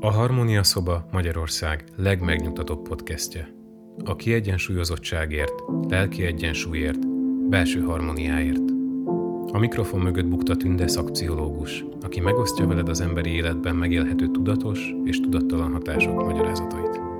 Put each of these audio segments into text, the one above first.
A Harmónia Szoba Magyarország legmegnyugtatóbb podcastje. A kiegyensúlyozottságért, lelki egyensúlyért, belső harmóniáért. A mikrofon mögött bukta Tünde szakpszichológus, aki megosztja veled az emberi életben megélhető tudatos és tudattalan hatások magyarázatait.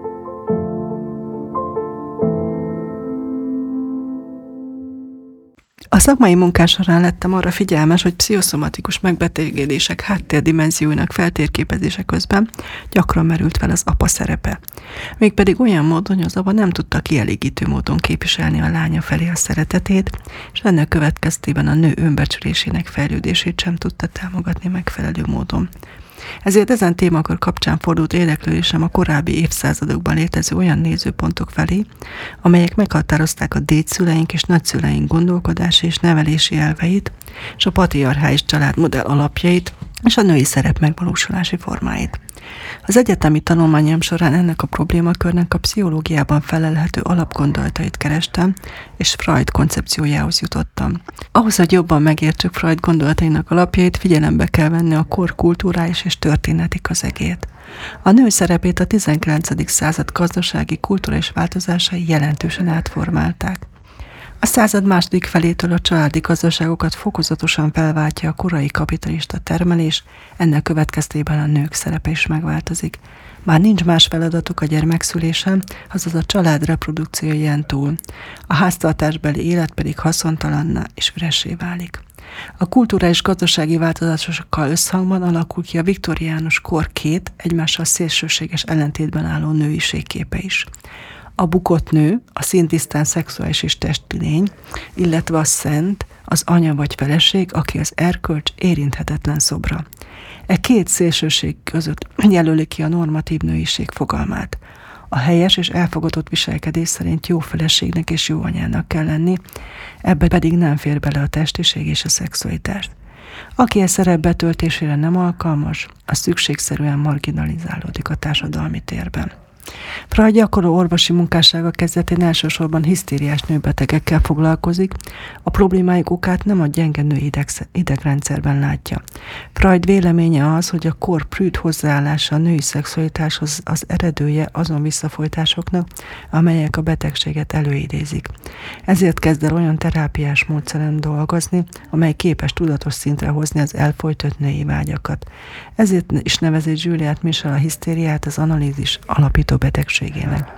A szakmai munkás során lettem arra figyelmes, hogy pszichoszomatikus megbetegedések háttérdimenzióinak feltérképezése közben gyakran merült fel az apa szerepe. Mégpedig olyan módon, hogy az apa nem tudta kielégítő módon képviselni a lánya felé a szeretetét, és ennek következtében a nő önbecsülésének fejlődését sem tudta támogatni megfelelő módon. Ezért ezen témakör kapcsán fordult érdeklődésem a korábbi évszázadokban létező olyan nézőpontok felé, amelyek meghatározták a dédszüleink és nagyszüleink gondolkodási és nevelési elveit, és a patriarchális családmodell alapjait, és a női szerep megvalósulási formáit. Az egyetemi tanulmányom során ennek a problémakörnek a pszichológiában felelhető alapgondolatait kerestem, és Freud koncepciójához jutottam. Ahhoz, hogy jobban megértsük Freud gondolatainak alapjait, figyelembe kell venni a kor kulturális és történeti közegét. A nő szerepét a 19. század gazdasági kulturális változásai jelentősen átformálták. A század második felétől a családi gazdaságokat fokozatosan felváltja a korai kapitalista termelés, ennek következtében a nők szerepe is megváltozik. Már nincs más feladatuk a gyermekszülésen, azaz a család reprodukcióján túl. A háztartásbeli élet pedig haszontalanná és üressé válik. A kulturális gazdasági változásokkal összhangban alakul ki a viktoriánus kor két egymással szélsőséges ellentétben álló nőiségképe is. A bukott nő, a szintisztán szexuális és testi lény, illetve a szent, az anya vagy feleség, aki az erkölcs érinthetetlen szobra. E két szélsőség között jelöli ki a normatív nőiség fogalmát. A helyes és elfogadott viselkedés szerint jó feleségnek és jó anyának kell lenni, ebbe pedig nem fér bele a testiség és a szexualitás. Aki e szerep betöltésére nem alkalmas, az szükségszerűen marginalizálódik a társadalmi térben. Freud gyakorló orvosi munkássága kezdetén elsősorban hisztériás nőbetegekkel foglalkozik, a problémájuk okát nem a gyenge női idegrendszerben látja. Freud véleménye az, hogy a kor prűd hozzáállása a női szexualitáshoz az eredője azon visszafolytásoknak, amelyek a betegséget előidézik. Ezért kezd el olyan terápiás módszeren dolgozni, amely képes tudatos szintre hozni az elfojtott női vágyakat. Ezért is nevezi Juliette Michel a hisztériát az analízis alapító betegségének.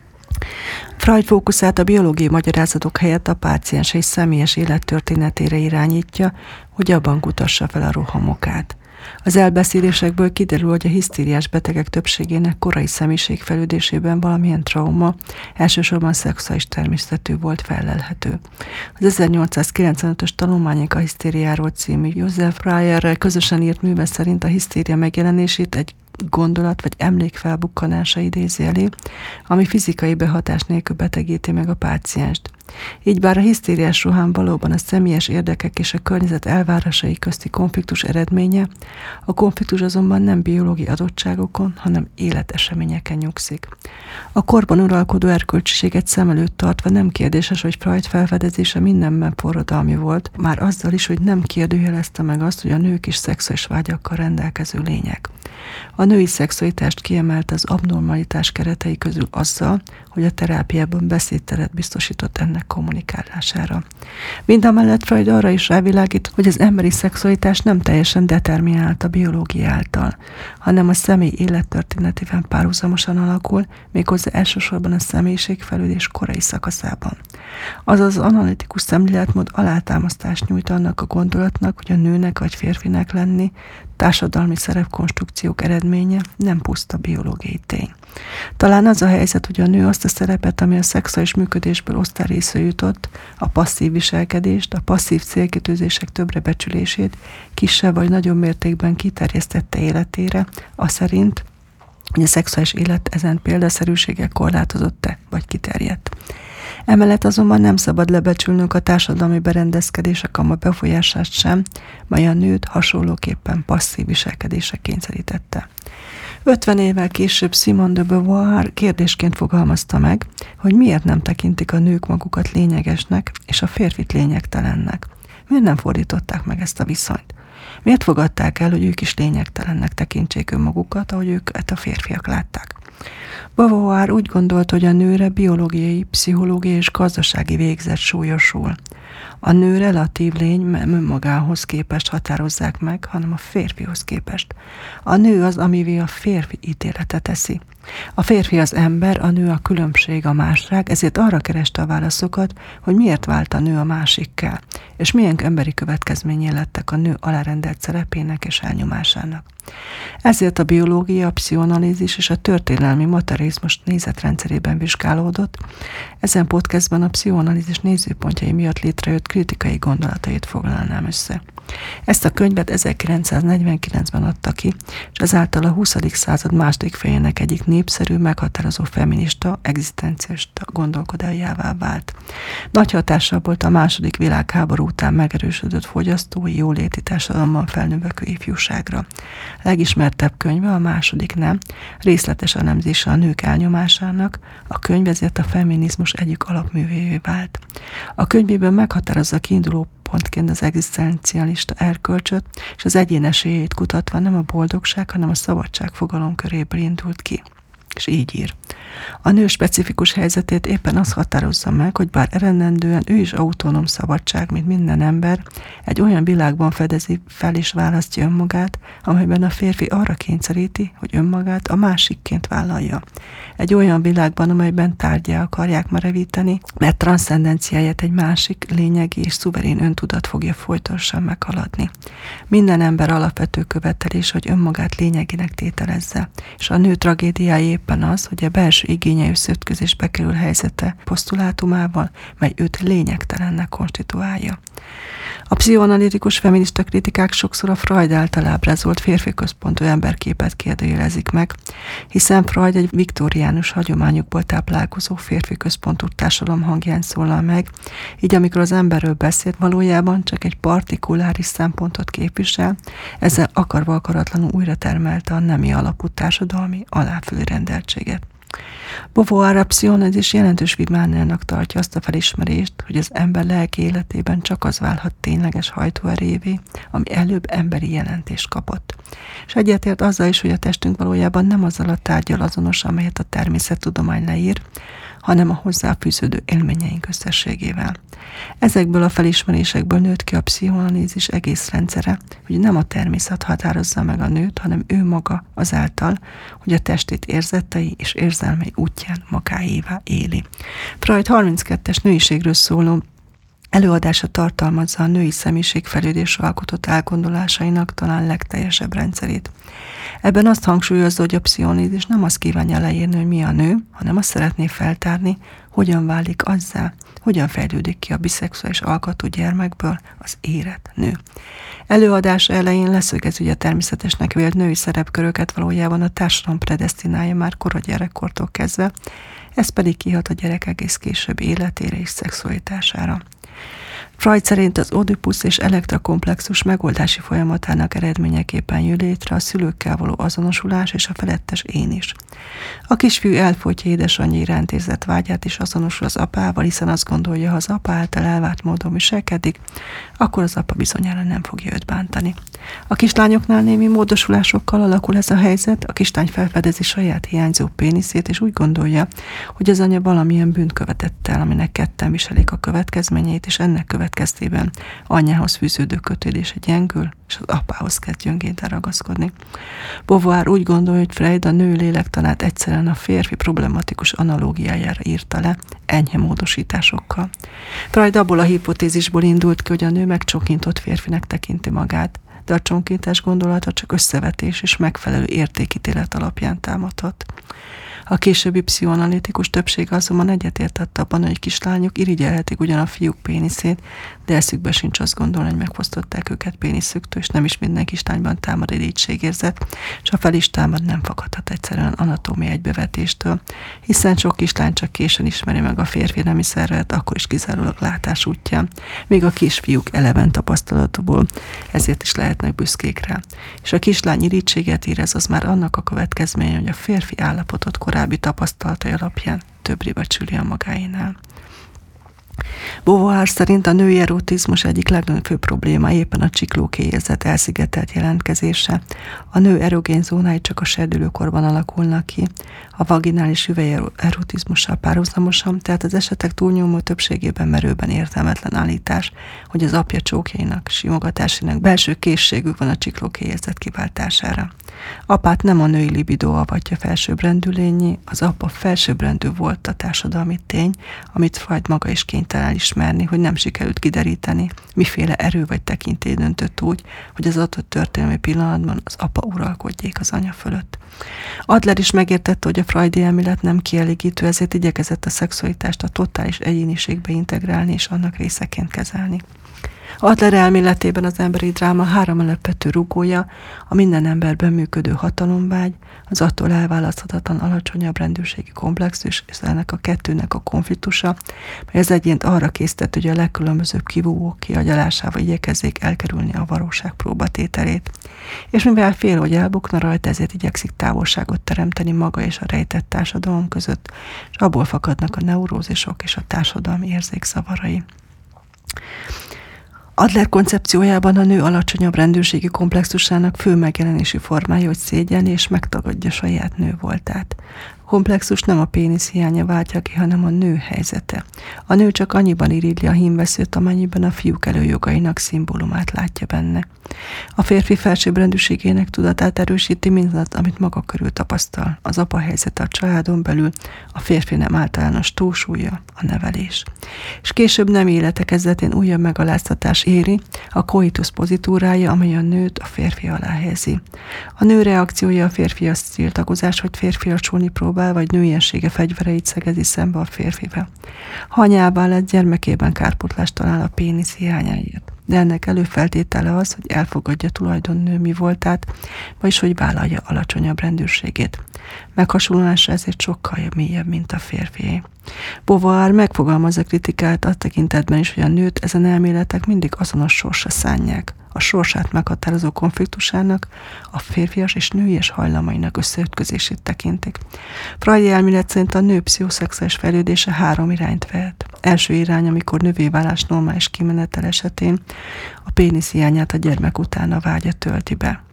Freud fókuszát a biológiai magyarázatok helyett a páciens és személyes élettörténetére irányítja, hogy abban kutassa fel a rohamokát. Az elbeszélésekből kiderül, hogy a hisztériás betegek többségének korai személyiségfejlődésében valamilyen trauma, elsősorban szexuális természetű volt felelhető. Az 1895-ös Tanulmányok a hisztériáról című Joseph Breyerrel közösen írt műve szerint a hisztéria megjelenését egy gondolat vagy emlék felbukkanása idézi elé, ami fizikai behatás nélkül betegíti meg a pácienst. Így bár a hisztériás roham valóban a személyes érdekek és a környezet elvárásai közti konfliktus eredménye, a konfliktus azonban nem biológiai adottságokon, hanem életeseményeken nyugszik. A korban uralkodó erkölcsiséget szem előtt tartva nem kérdéses, hogy Freud felfedezése mindenben forradalmi volt, már azzal is, hogy nem kérdőjelezte meg azt, hogy a nők is szexuális vágyakkal rendelkező lények. A női szexualitást kiemelte az abnormalitás keretei közül azzal, hogy a terápiában beszédteret biztosított ennek kommunikálására. Mindamellett Freud arra is rávilágít, hogy az emberi szexualitás nem teljesen determinált a biológia által, hanem a személy élettörténetében párhuzamosan alakul, méghozzá elsősorban a személyiségfejlődés korai szakaszában. Azaz az analitikus szemléletmód alátámasztást nyújt annak a gondolatnak, hogy a nőnek vagy férfinek lenni társadalmi szerepkonstrukciók eredménye, nem puszta biológiai tény. Talán az a helyzet, hogy a nő azt a szerepet, ami a szexuális működésből osztályrészre jutott, a passzív viselkedést, a passzív célkitűzések többrebecsülését kisebb vagy nagyobb mértékben kiterjesztette életére, az szerint, hogy a szexuális élet ezen példaszerűsége korlátozott-e vagy kiterjedt. Emellett azonban nem szabad lebecsülnünk a társadalmi berendezkedések a befolyását sem, mely a nőt hasonlóképpen passzív viselkedésre kényszerítette. 50 évvel később Simone de Beauvoir kérdésként fogalmazta meg, hogy miért nem tekintik a nők magukat lényegesnek és a férfit lényegtelennek. Miért nem fordították meg ezt a viszonyt? Miért fogadták el, hogy ők is lényegtelennek tekintsék önmagukat, ahogy őket a férfiak látták? Beauvoir úgy gondolt, hogy a nőre biológiai, pszichológiai és gazdasági végzet súlyosul. A nő relatív lény nem önmagához képest határozzák meg, hanem a férfihoz képest. A nő az, amivé a férfi ítélete teszi. A férfi az ember, a nő a különbség, a másság, ezért arra kereste a válaszokat, hogy miért vált a nő a másikkel, és milyen emberi következményei lettek a nő alárendelt szerepének és elnyomásának. Ezért a biológia, a pszichoanalízis és a történelmi materializmus nézetrendszerében vizsgálódott. Ezen podcastban a pszichoanalízis nézőpontjai miatt létrejött kritikai gondolatait foglalnám össze. Ezt a könyvet 1949-ben adta ki, és ezáltal a 20. század második felének egyik népszerű, meghatározó feminista, egzisztencialista gondolkodójává vált. Nagy hatással volt a második világháború után megerősödött fogyasztói, jóléti társadalomban felnövekvő ifjúságra. Legismertebb könyve, a második nem, részletes elemzése a nők elnyomásának, a könyv ezért a feminizmus egyik alapművévé vált. A könyvében meghatározza kiinduló pontként az egzisztencialista erkölcsöt, és az egyén esélyét kutatva nem a boldogság, hanem a szabadság fogalom köréből indult ki. És így ír. A nő specifikus helyzetét éppen az határozza meg, hogy bár eredendően ő is autonóm szabadság, mint minden ember, egy olyan világban fedezi fel és választja önmagát, amelyben a férfi arra kényszeríti, hogy önmagát a másikként vállalja. Egy olyan világban, amelyben tárgyá akarják merevíteni, mert transzcendenciáját egy másik lényegi és szuverén öntudat fogja folytonosan meghaladni. Minden ember alapvető követelés, hogy önmagát lényeginek tételezze, és a nő tragédiája éppen az, hogy a belső igényei összeütközésbe kerül helyzete posztulátumával, mely őt lényegtelennek konstituálja. A pszichoanalitikus feminista kritikák sokszor a Freud által ábrázolt férfi központú emberképet kérdőjelezik meg, hiszen Freud egy viktóriánus hagyományokból táplálkozó férfi központú társadalom hangján szólal meg, így amikor az emberről beszélt, valójában csak egy partikuláris szempontot képvisel, ezzel akarva akaratlanul újra termelte a nemi alapú társadalmi aláfölé rendeltséget. Beauvoir a pszichoanalízis jelentős vívmányának tartja azt a felismerést, hogy az ember lelki életében csak az válhat tényleges hajtóerővé, ami előbb emberi jelentést kapott. És egyetért azzal is, hogy a testünk valójában nem azzal a tárggyal azonos, amelyet a természettudomány leír, hanem a hozzáfűződő élményeink összességével. Ezekből a felismerésekből nőtt ki a pszichoanalízis egész rendszere, hogy nem a természet határozza meg a nőt, hanem ő maga azáltal, hogy a testét érzetei és érzelmei útján magáévá éli. Freud 32-es nőiségről szóló előadása tartalmazza a női személyiség fejlődésről alkotott elgondolásainak talán legteljesebb rendszerét. Ebben azt hangsúlyozza, hogy a pszichoanalízis nem azt kívánja leírni, hogy mi a nő, hanem azt szeretné feltárni, hogyan válik azzá, hogyan fejlődik ki a biszexuális alkatú gyermekből az érett nő. Előadása elején leszögezi, hogy a természetesnek vélt női szerepköröket valójában a társadalom predesztinálja már kora gyerekkortól kezdve, ez pedig kihat a gyerek egész későbbi életére és szexualitására. Freud szerint az Oedipus és Elektra komplexus megoldási folyamatának eredményeképpen jön létre a szülőkkel való azonosulás és a felettes én is. A kisfiú elfolytja édesanyja iránt érzett vágyát és azonosul az apával, hiszen azt gondolja, ha az apa által elvárt módon viselkedik, akkor az apa bizonyára nem fogja őt bántani. A kislányoknál némi módosulásokkal alakul ez a helyzet, a kislány felfedezi saját hiányzó péniszét, és úgy gondolja, hogy az anya valamilyen bűnt követett el, aminek ketten viselik a következményeit, és ennek következtében anyjához fűződő kötődése gyengül, és az apához kezd gyöngéden ragaszkodni. Beauvoir úgy gondolja, hogy Freud a nő lélektanát egyszerűen a férfi problematikus analógiájára írta le, enyhe módosításokkal. Freud abból a hipotézisból indult ki, hogy a nő megcsokintott férfinek tekinti magát, de a csonkintás gondolata csak összevetés és megfelelő értékítélet alapján támadhat. A későbbi pszichoanalitikus többség azonban egyetértett abban, hogy kislányok irigyelhetik ugyan a fiúk péniszét, de eszükbe sincs azt gondolni, hogy megfosztották őket péniszüktől, és nem is minden kislányban támad irítségérzet, és ha fel is támad, nem fakadhat egyszerűen anatómiai egybevetéstől, hiszen sok kislány csak későn ismeri meg a férfi nemi szervet, akkor is kizárólag látás útján, még a kisfiúk eleven tapasztalatból, ezért is lehetnek büszkék rá. És a kislány irítséget érez, az már annak a következménye, hogy a férfi állapotot korábbi tapasztalatai alapján többre becsüli a magáénál. Beauvoir szerint a női erotizmus egyik legnagyobb probléma éppen a csiklókéjérzet elszigetelt jelentkezése. A nő erogén zónái csak a serdülőkorban alakulnak ki, a vaginális hüvely erotizmussal párhuzamosan, tehát az esetek túlnyomó többségében merőben értelmetlen állítás, hogy az apja csókjainak, simogatásának belső készségük van a csiklókéjérzet kiváltására. Apát nem a női libidó avatja felsőbbrendű lényé, az apa felsőbbrendű volt a társadalmi tény, amit Freud maga is kénytelen ismerni, hogy nem sikerült kideríteni, miféle erő vagy tekintély döntött úgy, hogy az adott történelmi pillanatban az apa uralkodjék az anya fölött. Adler is megértette, hogy a freudi elmélet nem kielégítő, ezért igyekezett a szexualitást a totális egyéniségbe integrálni és annak részeként kezelni. Adler elméletében az emberi dráma 3 alapvető rugója, a minden emberben működő hatalomvágy, az attól elválaszthatatlan alacsonyabb rendőrségi komplexus, és ennek a kettőnek a konfliktusa, mely az egyént arra késztet, hogy a legkülönbözőbb kivúvók kiagyalásával igyekezzék elkerülni a valóság próbatételét. És mivel fél, hogy elbukna rajta, ezért igyekszik távolságot teremteni maga és a rejtett társadalom között, és abból fakadnak a neurózisok és a társadalmi érzékszavarai. Adler koncepciójában a nő alacsonyabb rendőrségi komplexusának fő megjelenési formája, hogy szégyelni és megtagadja saját nő voltát. A komplexus nem a pénisz hiánya váltja ki, hanem a nő helyzete. A nő csak annyiban irigyli a hímveszőt, amennyiben a fiúk előjogainak szimbólumát látja benne. A férfi felsőbbrendűségének tudatát erősíti mindaz, amit maga körül tapasztal. Az apa helyzete a családon belül, a férfi nem általános túlsúlya, a nevelés. És később nem élete kezdetén újabb megaláztatás éri, a coitus pozitúrája, amely a nőt a férfi alá helyezi. A nő reakciója a férfias tiltakozás, hogy férfiasulni próbál, vagy nőiessége fegyvereit szegezi szembe a férfivel. Ha anyává lett, gyermekében kárpótlást talál a pénisz hiányáért. De ennek előfeltétele az, hogy elfogadja tulajdonnő mi voltát, vagyis hogy vállalja alacsonyabb rendőrségét. Meghasonlása ezért sokkal mélyebb, mint a férfié. Beauvoir megfogalmazza kritikát a tekintetben is, hogy a nőt ezen elméletek mindig azonos sorsra szánják. A sorsát meghatározó konfliktusának, a férfias és nőies hajlamainak összeütközését tekintik. Freudi elmélet szerint a nő pszichoszexuális fejlődése 3 irányt vehet. Első irány, amikor nővéválás normális kimenetel esetén a pénisz hiányát a gyermek után a vágya tölti be.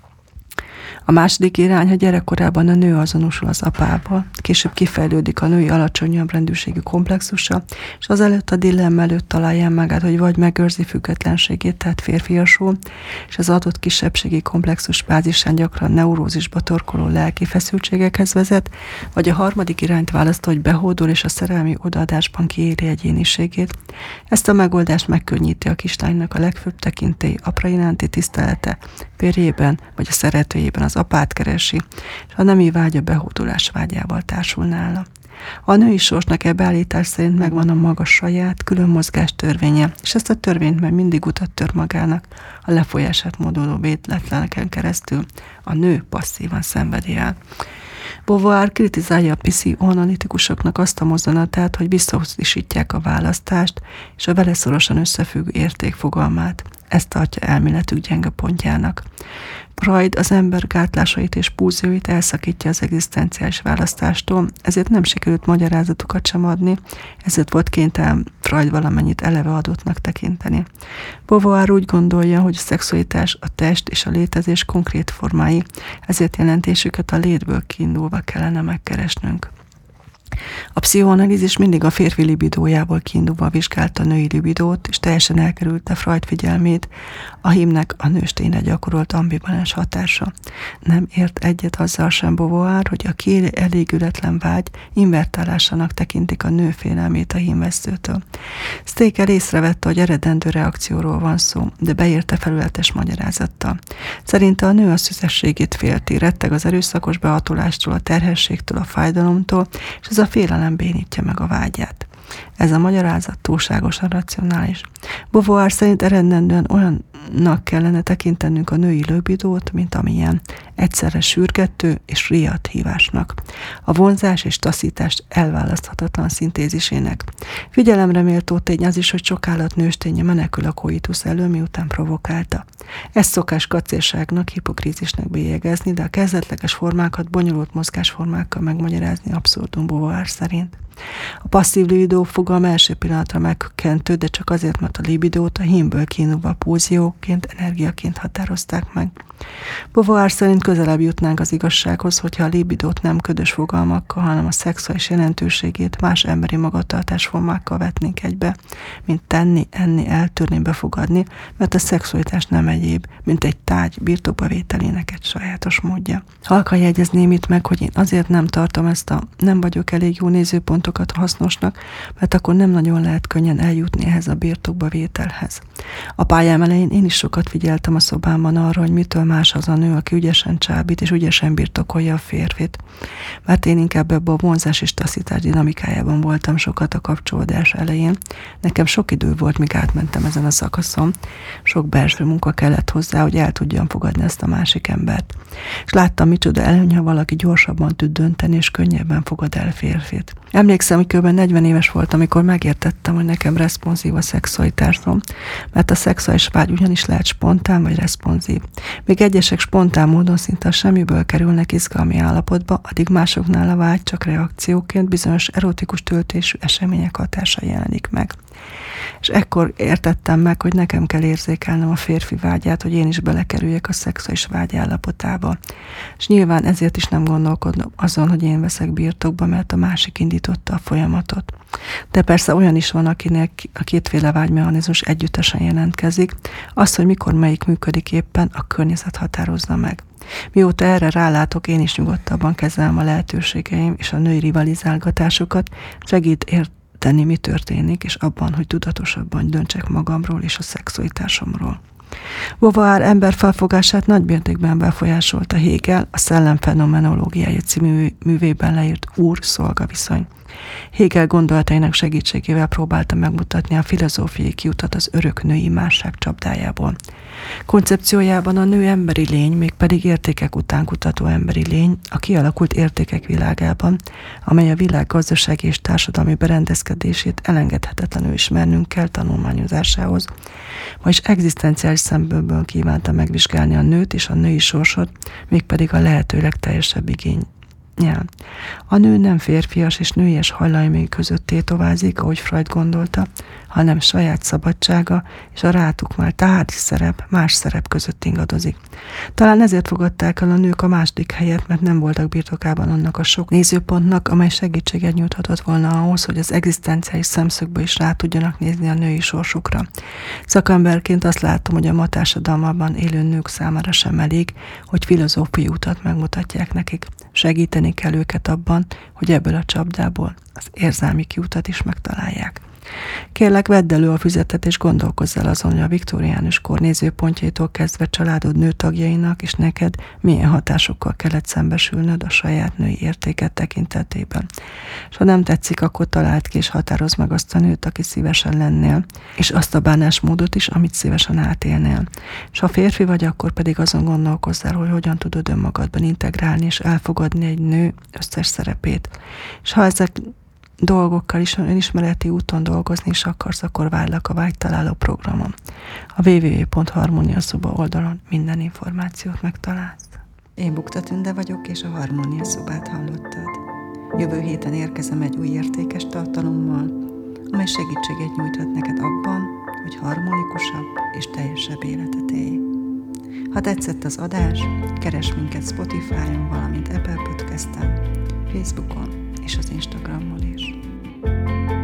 A második irány, ha gyerekkorában a nő azonosul az apával, később kifejlődik a női alacsonyabb rendőrségi komplexusa, és azelőtt a dilemma előtt találja magát, hogy vagy megőrzi függetlenségét, tehát férfiasul, és az adott kisebbségi komplexus bázisán gyakran neurózisba torkoló lelki feszültségekhez vezet, vagy a harmadik irányt választja, hogy behódol és a szerelmi odaadásban kiéli egyéniségét. Ezt a megoldást megkönnyíti a kislánynak a legfőbb tekintély apra iránti tisztelete, férjében vagy a szeretőjében az apát keresi, és a nemi vágya behódolás vágyával társul nála. A női sorsnak beállítás szerint megvan a maga saját, külön mozgás törvénye, és ezt a törvényt már mindig utat tör magának, a lefolyását módoló védletleneken keresztül a nő passzívan szenvedi el. Beauvoir kritizálja a pszichoanalitikusoknak azt a mozzanatát, hogy visszautasítják a választást és a vele szorosan összefüggő érték fogalmát. Ezt tartja elméletük gyenge pontjának. Freud az ember gátlásait és pulzióit elszakítja az egzisztenciális választástól, ezért nem sikerült magyarázatokat sem adni, ezért volt kénytelen Freud valamennyit eleve adottnak tekinteni. Beauvoir úgy gondolja, hogy a szexualitás, a test és a létezés konkrét formái, ezért jelentésüket a létből kiindulva kellene megkeresnünk. A pszichoanalízis mindig a férfi libidójából kiindulva vizsgálta a női libidót, és teljesen elkerülte Freud figyelmét a hímnek a nőstényre gyakorolt ambivalens hatása. Nem ért egyet azzal sem Beauvoir, hogy a kielégületlen vágy invertálásának tekintik a nő félelmét a hímvesztőtől. Stekel észrevette, hogy eredendő reakcióról van szó, de beírta felületes magyarázattal. Szerinte a nő a szüzességét félti, retteg az erőszakos behatolástól, a terhességtől, a fájdalomtól, és ez a félelem bénítja meg a vágyát. Ez a magyarázat túlságosan racionális. Beauvoir szerint eredendően olyannak kellene tekintenünk a női libidót, mint amilyen egyszerre sürgető és riadt hívásnak. A vonzás és taszítás elválaszthatatlan szintézisének. Figyelemre méltó tény az is, hogy sok állat nősténye menekül a coitus elől, miután provokálta. Ezt szokás kacérságnak, hipokrízisnek bélyegezni, de a kezdetleges formákat bonyolult mozgásformákkal megmagyarázni abszurdum Beauvoir szerint. A passzív libidó fogalma első pillanatra megkökkentő, de csak azért, mert a libidót a hímből kiindulva pulzióként, energiaként határozták meg. Beauvoir szerint közelebb jutnánk az igazsághoz, hogyha a libidót nem ködös fogalmakkal, hanem a szexuális jelentőségét más emberi magatartásformákkal vetnénk egybe, mint tenni, enni, eltörni, befogadni, mert a szexualitás nem egyéb, mint egy tárgy birtokbavételének egy sajátos módja. Halkan jegyezném itt meg, hogy én azért nem tartom ezt a nem vagyok elég jó nézőpontokat hasznosnak, mert akkor nem nagyon lehet könnyen eljutni ehhez a birtokbavételhez. A pályám elején én is sokat figyeltem a szobámban arra, hogy mitől más az a nő, aki ügyesen csábít és ügyesen birtokolja a férfit. Mert én inkább ebben a vonzás és taszítás dinamikájában voltam sokat a kapcsolódás elején. Nekem sok idő volt, míg átmentem ezen a szakaszon. Sok belső munka kellett hozzá, hogy el tudjam fogadni ezt a másik embert. És láttam, micsoda előny, ha valaki gyorsabban tud dönteni és könnyebben fogad el férfit. Emlékszem, hogy kb. 40 éves voltam, amikor megértettem, hogy nekem reszponzív a szexualitásom, mert a szexuális vágy ugyanis lehet spontán vagy reszponzív. Még egyesek spontán módon szinte a semmiből kerülnek izgalmi állapotba, addig másoknál a vágy csak reakcióként bizonyos erotikus töltésű események hatása jelenik meg. És ekkor értettem meg, hogy nekem kell érzékelnem a férfi vágyát, hogy én is belekerüljek a szexuális vágy állapotába. És nyilván ezért is nem gondolkodom azon, hogy én veszek birtokba, mert a másik indította a folyamatot. De persze olyan is van, akinek a kétféle vágymechanizmus együttesen jelentkezik. Az, hogy mikor melyik működik éppen, a környezet határozza meg. Mióta erre rálátok, én is nyugodtabban kezelem a lehetőségeim és a női rivalizálgatásokat, segít érteni, mi történik, és abban, hogy tudatosabban döntsek magamról és a szexualitásomról. Beauvoir emberfelfogását nagymértékben befolyásolta Hegel, a Szellem fenomenológiája című művében leírt úr-szolga viszony. Hegel gondolatainak segítségével próbálta megmutatni a filozófiai kiutat az örök női másság csapdájából. Koncepciójában a nő emberi lény, mégpedig értékek után kutató emberi lény, a kialakult értékek világában, amely a világ gazdasági és társadalmi berendezkedését elengedhetetlenül ismernünk kell tanulmányozásához, vagyis egzisztenciális szempontból kívánta megvizsgálni a nőt és a női sorsot, mégpedig a lehető legteljesebb igény. A nő nem férfias és nőies hajlamai között tétovázik, ahogy Freud gondolta, hanem saját szabadsága és a rátukmált tárgyi szerep más szerep között ingadozik. Talán ezért fogadták el a nők a második helyet, mert nem voltak birtokában annak a sok nézőpontnak, amely segítséget nyújthatott volna ahhoz, hogy az egzisztenciális szemszögből is rá tudjanak nézni a női sorsukra. Szakemberként azt látom, hogy a ma társadalmában élő nők számára sem elég, hogy filozófiai utat megmutatják nekik. Segíteni kell őket abban, hogy ebből a csapdából az érzelmi kiutat is megtalálják. Kérlek, vedd elő a füzetet és gondolkozz el azon, hogy a viktóriánus kor nézőpontjaitól kezdve családod nőtagjainak és neked milyen hatásokkal kellett szembesülnöd a saját női értéket tekintetében. És ha nem tetszik, akkor találd ki és határozd meg azt a nőt, aki szívesen lennél, és azt a bánásmódot is, amit szívesen átélnél. És ha férfi vagy, akkor pedig azon gondolkozz el, hogy hogyan tudod önmagadban integrálni és elfogadni egy nő összes szerepét. És ha ezek dolgokkal is önismereti úton dolgozni is akarsz, akkor várlak a vágytaláló programon. A www.harmoniaszoba oldalon minden információt megtalálsz. Én Bukta Tünde vagyok, és a Harmónia Szobát hallottad. Jövő héten érkezem egy új értékes tartalommal, amely segítséget nyújthat neked abban, hogy harmonikusabb és teljesebb életet élj. Ha tetszett az adás, keresd minket Spotify-on, valamint Apple Podcast-en, Facebookon és az Instagramon is.